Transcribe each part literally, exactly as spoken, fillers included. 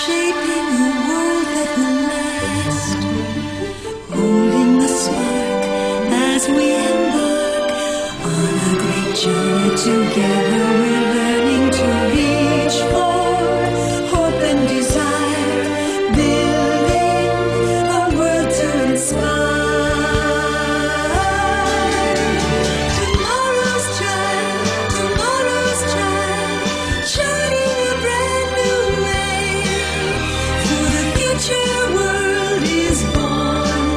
shaping a world that will last, holding the spark as we embark on a great journey together. We're learning to reach for hope and desire, building a world to inspire. Tomorrow's child, tomorrow's child, shining a brand new way. For the future world is born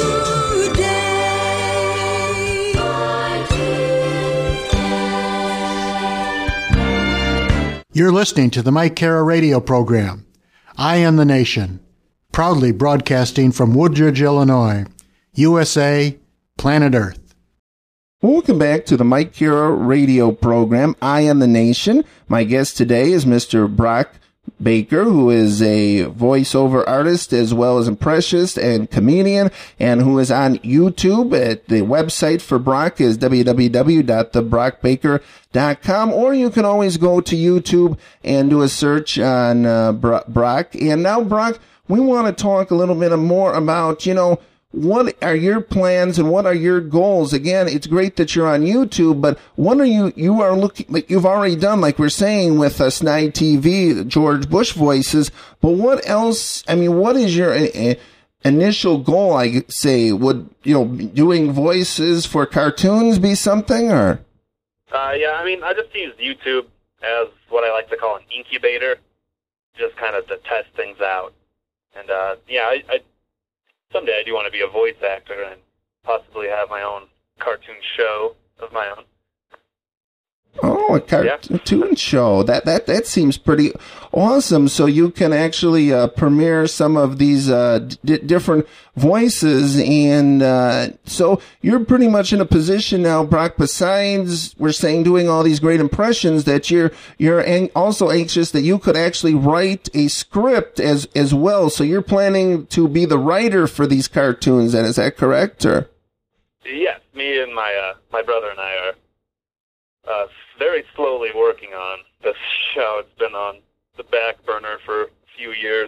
today. You're listening to the Mike Kara radio program, I Am the Nation, proudly broadcasting from Woodridge, Illinois, U S A, planet Earth. Welcome back to the Mike Kara radio program, I Am the Nation. My guest today is Mister Brock Baker, who is a voiceover artist as well as impressionist and comedian, and who is on YouTube. At the website for Brock is w w w dot the brock baker dot com, or you can always go to YouTube and do a search on uh, Brock. And now, Brock, we want to talk a little bit more about, you know, what are your plans and what are your goals? Again, it's great that you're on YouTube, but what are you, you are looking, like you've already done, like we're saying with uh, Snide T V, George Bush voices, but what else, I mean, what is your uh, initial goal, I say? Would, you know, doing voices for cartoons be something, or? Uh, yeah, I mean, I just use YouTube as what I like to call an incubator, just kind of to test things out. And, uh, yeah, I, I someday I do want to be a voice actor and possibly have my own cartoon show of my own. Oh, a cartoon yeah. show. That that that seems pretty awesome. So you can actually uh, premiere some of these uh, d- different voices, and uh, so you're pretty much in a position now, Brock. Besides, we're saying doing all these great impressions, that you're you're an- also anxious that you could actually write a script as as well. So you're planning to be the writer for these cartoons. Then is that correct, or? Yes, me and my uh, my brother and I are. Uh, very slowly working on this show. It's been on the back burner for a few years.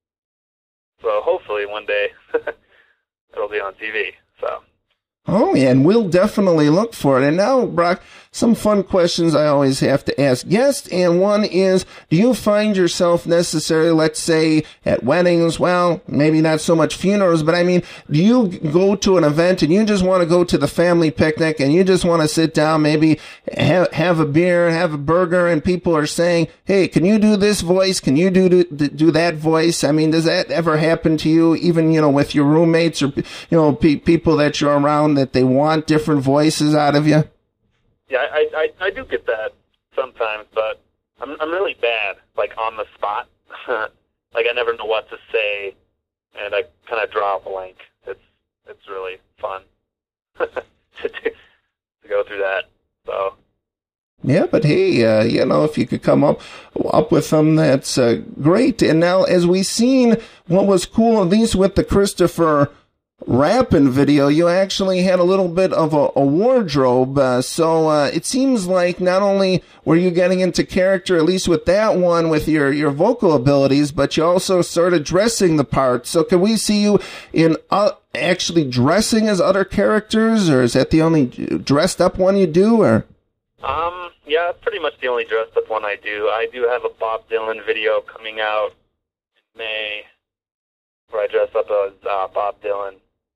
So hopefully one day it'll be on T V. So. Oh, yeah, and we'll definitely look for it. And now, Brock, some fun questions I always have to ask guests, and one is, do you find yourself necessarily, let's say, at weddings, well, maybe not so much funerals, but I mean, do you go to an event and you just want to go to the family picnic and you just want to sit down, maybe have, have a beer, have a burger, and people are saying, hey, can you do this voice? Can you do, do, do that voice? I mean, does that ever happen to you, even, you know, with your roommates or, you know, pe- people that you're around, that they want different voices out of you? Yeah, I, I, I do get that sometimes, but I'm I'm really bad, like, on the spot. Like, I never know what to say, and I kind of draw a blank. It's it's really fun to, do, to go through that, so... Yeah, but hey, uh, you know, if you could come up up with them, that's uh, great. And now, as we've seen, what was cool, at least with the Christopher Rappin video, you actually had a little bit of a, a wardrobe. Uh, so uh, it seems like not only were you getting into character, at least with that one, with your, your vocal abilities, but you also started dressing the part. So can we see you in uh, actually dressing as other characters, or is that the only dressed up one you do, or? Um, yeah, that's pretty much the only dressed up one I do. I do have a Bob Dylan video coming out in May where I dress up as uh, Bob Dylan.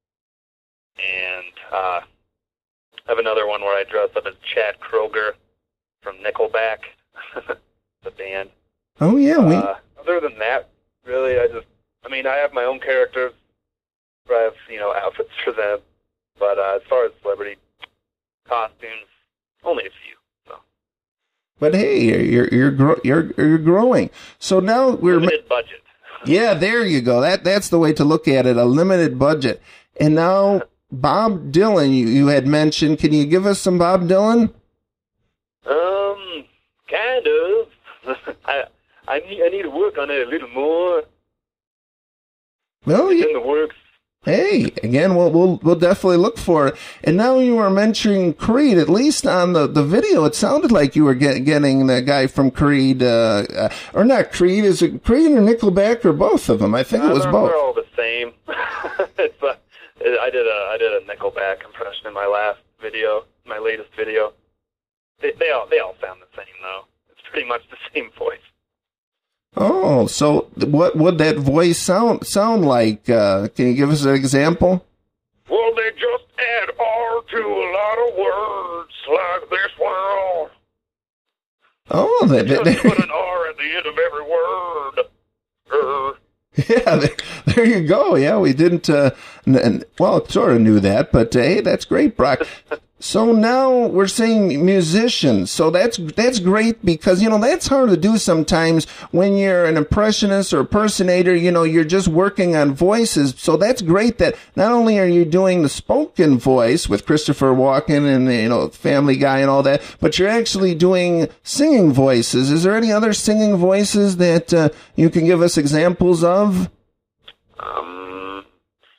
And uh, I have another one where I dress up as Chad Kroeger from Nickelback, the band. Oh, yeah. We... Uh, other than that, really, I just, I mean, I have my own characters where I have, you know, outfits for them. But uh, as far as celebrity costumes, only a few. So. But hey, you're you're gro- you're you're growing. So now we're limited budget. Yeah, there you go. That that's the way to look at it. A limited budget. And now Bob Dylan, you, you had mentioned. Can you give us some Bob Dylan? Um, kind of. I I need I need to work on it a little more. Well, it's you... in the works. Hey, again, we'll, we'll we'll definitely look for it. And now you were mentioning Creed. At least on the, the video, it sounded like you were get, getting the guy from Creed, uh, uh, or not Creed. Is it Creed or Nickelback or both of them? I think uh, it was they're, both. They're all the same. it's, uh, I did a I did a Nickelback impression in my last video, my latest video. They, they all they all sound the same though. It's pretty much the same voice. Oh, so what would that voice sound sound like? Uh, can you give us an example? Well, they just add R to a lot of words like this world. Oh, they, they, Just put an R at the end of every word. Er. Yeah, there, there you go. Yeah, we didn't, uh, n- n- well, sort of knew that, but uh, hey, that's great, Brock. So now we're saying musicians. So that's that's great because, you know, that's hard to do sometimes when you're an impressionist or impersonator. You know, you're just working on voices. So that's great that not only are you doing the spoken voice with Christopher Walken and, you know, Family Guy and all that, but you're actually doing singing voices. Is there any other singing voices that uh, you can give us examples of? Um,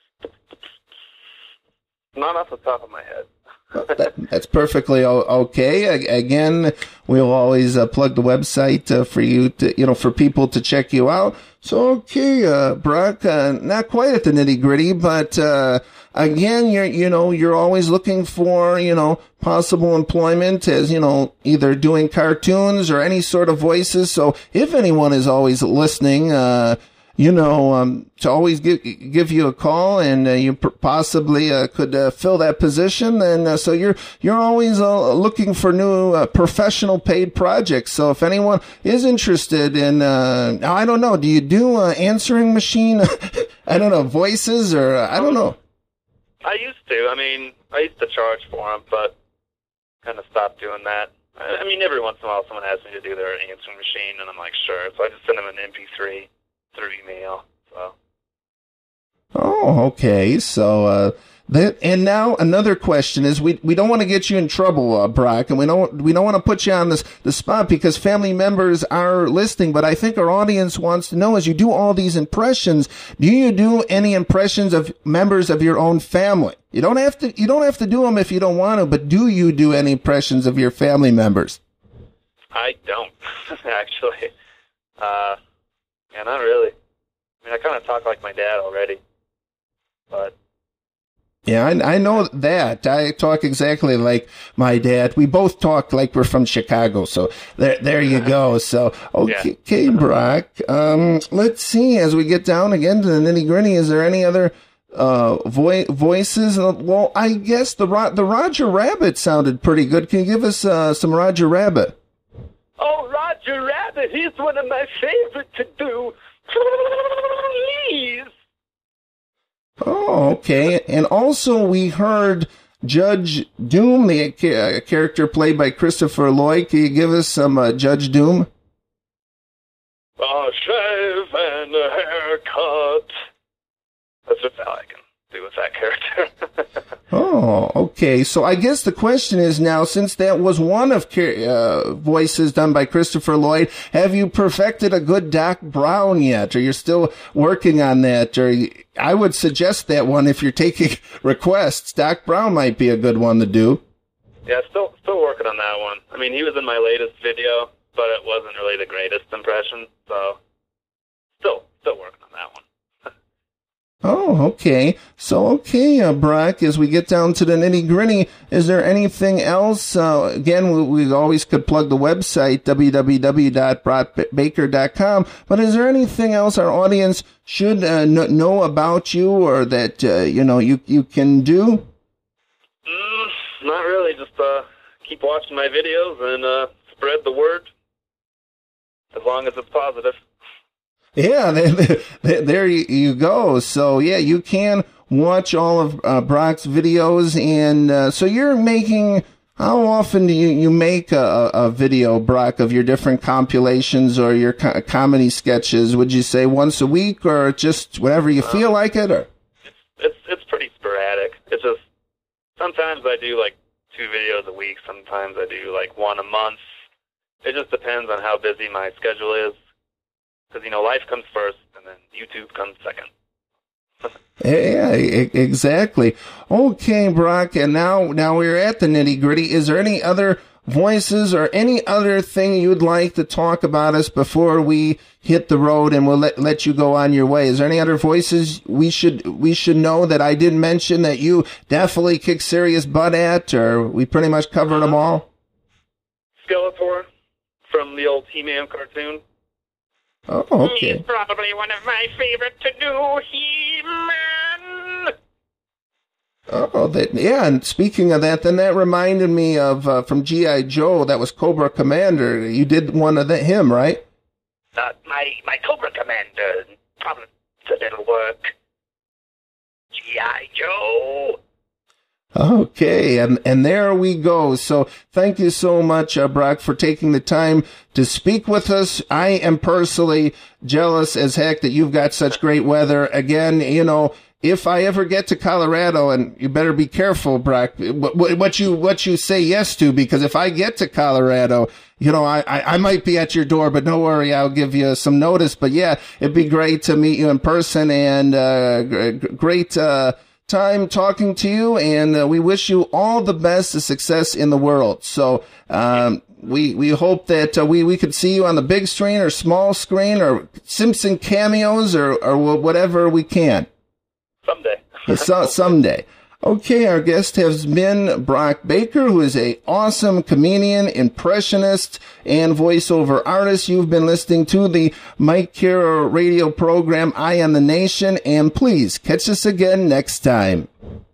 not off the top of my head. that, that's perfectly o- okay. A- again, we'll always uh, plug the website uh, for you to, you know, for people to check you out. So, okay, uh, Brock, uh, not quite at the nitty gritty, but, uh, again, you're, you know, you're always looking for, you know, possible employment as, you know, either doing cartoons or any sort of voices. So if anyone is always listening, uh, you know, um, to always give give you a call, and uh, you p- possibly uh, could uh, fill that position. And uh, so you're you're always uh, looking for new uh, professional paid projects. So if anyone is interested in, uh, I don't know, do you do uh, answering machine? I don't know, voices, or uh, I don't know. I used to. I mean, I used to charge for them, but kind of stopped doing that. I, I mean, every once in a while, someone asks me to do their answering machine, and I'm like, sure. So I just send them an M P three. Through email, so. Oh, okay. So, uh, that, and now another question is, we, we don't want to get you in trouble, uh, Brock, and we don't, we don't want to put you on this, the spot because family members are listening, but I think our audience wants to know, as you do all these impressions, do you do any impressions of members of your own family? You don't have to, you don't have to do them if you don't want to, but do you do any impressions of your family members? I don't, actually. Uh, Yeah, not really. I mean, I kind of talk like my dad already, but... Yeah, I, I know that. I talk exactly like my dad. We both talk like we're from Chicago, so there there you go. So, okay, Yeah. okay Brock. Um, let's see, as we get down again to the nitty-gritty, is there any other uh, vo- voices? Uh, well, I guess the Ro- the Roger Rabbit sounded pretty good. Can you give us uh, some Roger Rabbit? Oh, Roger Rabbit, he's one of my favorite to do. Please. Oh, okay. And also we heard Judge Doom, the ca- character played by Christopher Lloyd. Can you give us some uh, Judge Doom? A shave and a haircut. That's just all I can do with that character. Oh, okay. So I guess the question is now, since that was one of uh, voices done by Christopher Lloyd, have you perfected a good Doc Brown yet? Or you're still working on that? Or I would suggest that one if you're taking requests. Doc Brown might be a good one to do. Yeah, still still working on that one. I mean, he was in my latest video, but it wasn't really the greatest impression, so still still working on that one. Oh, okay. So, okay, uh, Brock, as we get down to the nitty-gritty, is there anything else? Uh, again, we, we always could plug the website, w w w dot brock baker dot com, but is there anything else our audience should uh, kn- know about you or that, uh, you know, you, you can do? Mm, not really. Just uh, keep watching my videos and uh, spread the word, as long as it's positive. Yeah, there you go. So, yeah, you can watch all of uh, Brock's videos. And uh, so you're making, how often do you, you make a, a video, Brock, of your different compilations or your co- comedy sketches? Would you say once a week or just whenever you feel like it? Or It's, it's, it's pretty sporadic. It's just, sometimes I do like two videos a week. Sometimes I do like one a month. It just depends on how busy my schedule is. Because, you know, life comes first, and then YouTube comes second. Yeah, e- exactly. Okay, Brock, and now now we're at the nitty gritty. Is there any other voices or any other thing you'd like to talk about us before we hit the road and we'll let let you go on your way? Is there any other voices we should we should know that I didn't mention that you definitely kick serious butt at, or we pretty much covered them all? Skeletor from the old He-Man cartoon. Oh, okay. He's probably one of my favorite to do, He-Man. Oh, that, yeah, and speaking of that, then that reminded me of, uh, from G I. Joe, that was Cobra Commander. You did one of the, him, right? Uh, my, my Cobra Commander, probably a little work. G I. Joe. Okay, and, and there we go. So thank you so much, uh, Brock, for taking the time to speak with us. I am personally jealous as heck that you've got such great weather. Again, you know, if I ever get to Colorado, and you better be careful, Brock, what, what you what you say yes to, because if I get to Colorado, you know, I, I, I might be at your door, but don't worry, I'll give you some notice. But yeah, it'd be great to meet you in person, and uh, great uh, time talking to you, and uh, we wish you all the best of success in the world. So um, we we hope that uh, we, we could see you on the big screen or small screen or Simpson cameos or, or whatever we can. Someday. so, someday. Okay, our guest has been Brock Baker, who is a awesome comedian, impressionist, and voiceover artist. You've been listening to the Mike Kara radio program, I Am the Nation, and please catch us again next time.